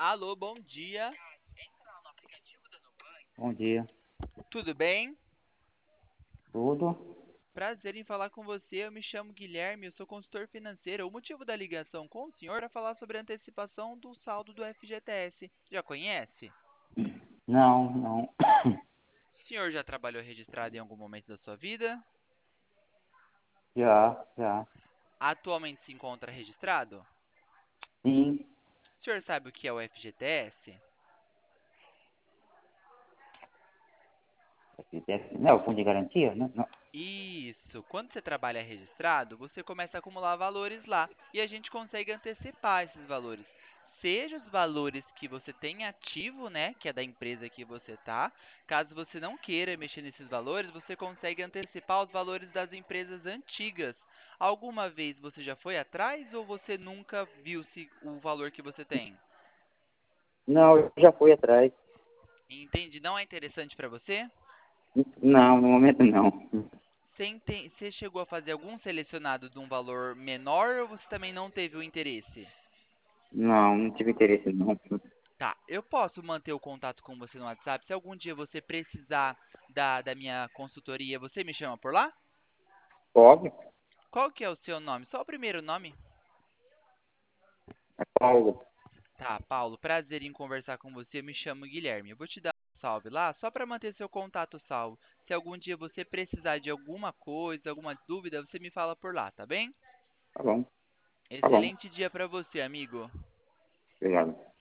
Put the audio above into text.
Alô, bom dia. Bom dia. Tudo bem? Tudo? Prazer em falar com você. Eu me chamo Guilherme, eu sou consultor financeiro. O motivo da ligação com o senhor é falar sobre a antecipação do saldo do FGTS. Já conhece? Não, não. O senhor já trabalhou registrado em algum momento da sua vida? Já, já. Atualmente se encontra registrado? Sim. O senhor sabe o que é o FGTS? Não, é o fundo de garantia, né? Não. Isso. Quando você trabalha registrado, você começa a acumular valores lá e a gente consegue antecipar esses valores. Seja os valores que você tem ativo, né, que é da empresa que você tá. Caso você não queira mexer nesses valores, você consegue antecipar os valores das empresas antigas. Alguma vez você já foi atrás ou você nunca viu se o valor que você tem? Não, eu já fui atrás. Entende? Não é interessante para você? Não, no momento não. Você chegou a fazer algum selecionado de um valor menor ou você também não teve o interesse? Não, não tive interesse não. Tá, eu posso manter o contato com você no WhatsApp. Se algum dia você precisar da minha consultoria, você me chama por lá? Pode? Qual que é o seu nome? Só o primeiro nome? É Paulo. Tá, Paulo, prazer em conversar com você. Eu me chamo Guilherme. Eu vou te dar um salve lá só para manter seu contato salvo. Se algum dia você precisar de alguma coisa, alguma dúvida, você me fala por lá, tá bem? Tá bom, tá bom. Excelente dia para você, amigo. Obrigado.